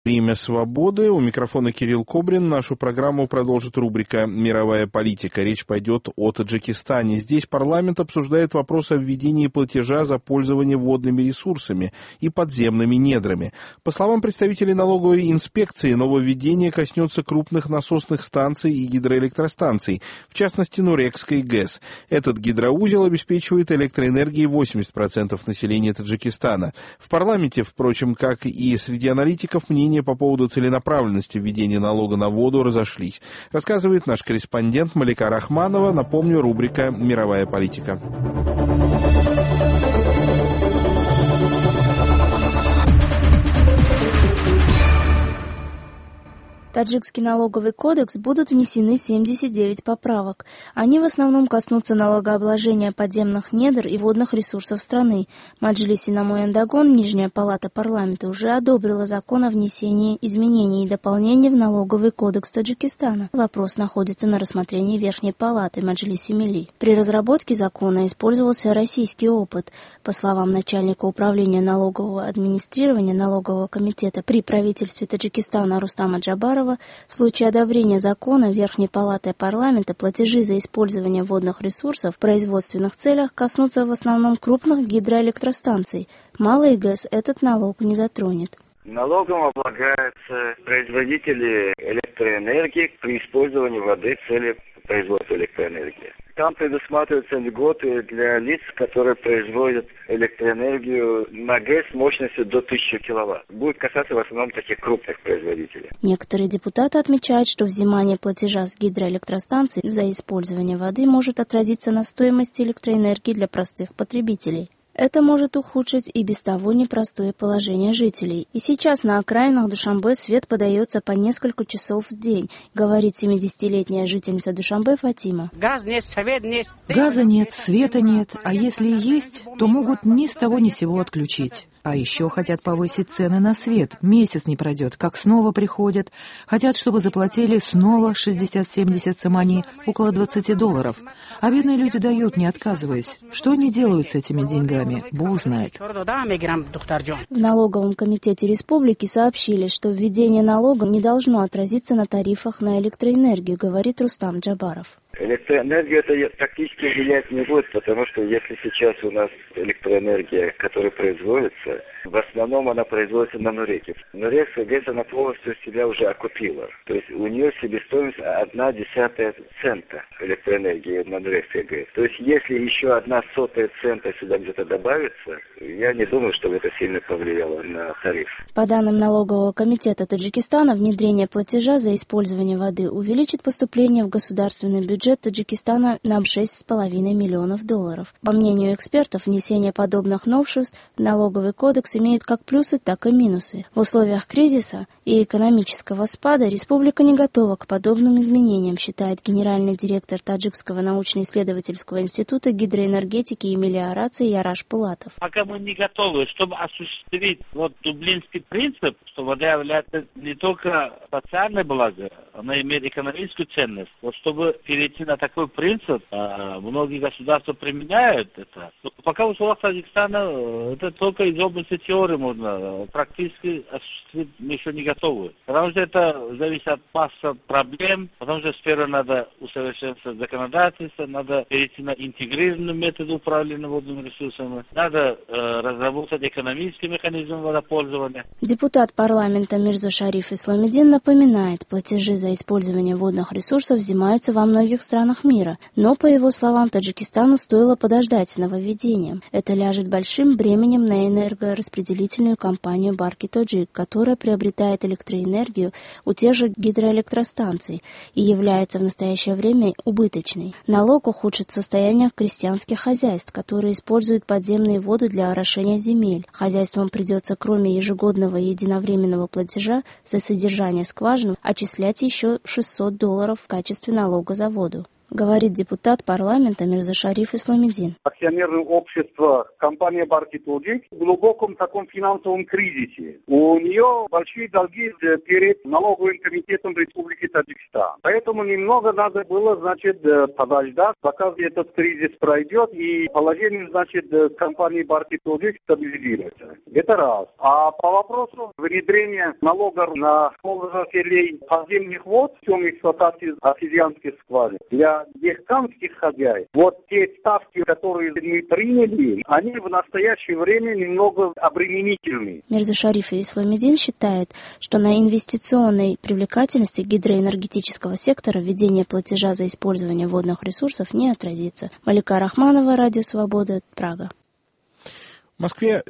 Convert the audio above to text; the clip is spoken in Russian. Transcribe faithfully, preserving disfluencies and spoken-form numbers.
Время свободы. У микрофона Кирилл Кобрин. Нашу программу продолжит рубрика «Мировая политика». Речь пойдет о Таджикистане. Здесь парламент обсуждает вопрос о введении платежа за пользование водными ресурсами и подземными недрами. По словам представителей налоговой инспекции, нововведение коснется крупных насосных станций и гидроэлектростанций, в частности Нурекской ГЭС. Этот гидроузел обеспечивает электроэнергией восемьдесят процентов населения Таджикистана. В парламенте, впрочем, как и среди аналитиков, мнения по поводу целенаправленности введения налога на воду разошлись. Рассказывает наш корреспондент Малика Рахманова. Напомню, рубрика «Мировая политика». В Таджикский налоговый кодекс будут внесены семьдесят девять поправок. Они в основном коснутся налогообложения подземных недр и водных ресурсов страны. Маджлис Инаму-Эндагон, Нижняя палата парламента, уже одобрила закон о внесении изменений и дополнений в налоговый кодекс Таджикистана. Вопрос находится на рассмотрении Верхней палаты Маджлиси Милли. При разработке закона использовался российский опыт. По словам начальника управления налогового администрирования налогового комитета при правительстве Таджикистана Рустама Джабарова, в случае одобрения закона Верхней палаты парламента платежи за использование водных ресурсов в производственных целях коснутся в основном крупных гидроэлектростанций. Малые ГЭС этот налог не затронет. Налогом облагаются производители электроэнергии при использовании воды в цели производства электроэнергии. Там предусматриваются льготы для лиц, которые производят электроэнергию на ГЭС мощностью до тысячи киловатт. Будет касаться в основном таких крупных производителей. Некоторые депутаты отмечают, что взимание платежа с гидроэлектростанций за использование воды может отразиться на стоимости электроэнергии для простых потребителей. Это может ухудшить и без того непростое положение жителей. И сейчас на окраинах Душанбе свет подается по несколько часов в день, говорит семидесятилетняя жительница Душанбе Фатима. Газ нет, свет нет. Газа нет, света нет, а если и есть, то могут ни с того ни с сего отключить. А еще хотят повысить цены на свет. Месяц не пройдет, как снова приходят. Хотят, чтобы заплатили снова шестьдесят-семьдесят самани, около двадцати долларов. А бедные люди дают, не отказываясь. Что они делают с этими деньгами, Бог знает. В налоговом комитете республики сообщили, что введение налога не должно отразиться на тарифах на электроэнергию, говорит Рустам Джабаров. Электроэнергию это практически влиять не будет, потому что если сейчас у нас электроэнергия, которая производится, в основном она производится на Нуреке. Нурекская ГЭС, она полностью себя уже окупила. То есть у нее себестоимость одна десятая цента электроэнергии на Нурекской ГЭС. То есть если еще одна сотая цента сюда где-то добавится, я не думаю, что это сильно повлияло на тариф. По данным налогового комитета Таджикистана, внедрение платежа за использование воды увеличит поступление в государственный бюджет Таджикистана на шесть с половиной миллионов долларов. По мнению экспертов, внесение подобных новшеств в налоговый кодекс имеет как плюсы, так и минусы. В условиях кризиса и экономического спада республика не готова к подобным изменениям, считает генеральный директор Таджикского научно-исследовательского института гидроэнергетики и мелиорации Яраш Пулатов. Пока мы не готовы, чтобы осуществить вот дублинский принцип, что вода является не только социальное благо, она имеет экономическую ценность. Вот чтобы перейти на такой принцип, многие государства применяют это. Но пока в условиях Таджикистана это только из области теории можно, практически осуществить мы еще не готовы. Потому что это зависит от массы проблем, потому что сперва надо усовершенствовать законодательство, надо перейти на интегрированный метод управления водными ресурсами, надо э, разработать экономический механизм водопользования. Депутат парламента Мирза Шариф Исламиддин напоминает, платежи за использование водных ресурсов взимаются во многих странах мира, но, по его словам, Таджикистану стоило подождать с нововведением. Это ляжет большим бременем на энергораспределительную компанию Барки Тоджик, которая приобретает электроэнергию у тех же гидроэлектростанций и является в настоящее время убыточной. Налог ухудшит состояние крестьянских хозяйств, которые используют подземные воды для орошения земель. Хозяйствам придется, кроме ежегодного и единовременного платежа за содержание скважин, отчислять еще шестьсот долларов в качестве налога за воду. говорит депутат парламента Мирзашариф Исламидин. Акционерное общество, компания «Баркетоджик» в глубоком таком финансовом кризисе. У нее большие долги перед налоговым комитетом Республики Таджикистан. Поэтому немного надо было, значит, подождать, пока этот кризис пройдет, и положение, значит, компании «Баркетоджик» стабилизируется. Это раз. А по вопросу внедрения налогов на пользователей подземных вод в чем эксплуатации артезианских скважин для дехканских хозяев, вот те ставки, которые мы приняли, они в настоящее время немного обременительны. Мирзашариф Исламидин считает, что на инвестиционной привлекательности гидроэнергетического сектора введение платежа за использование водных ресурсов не отразится. Малика Рахманова, Радио Свобода, Прага. В Москве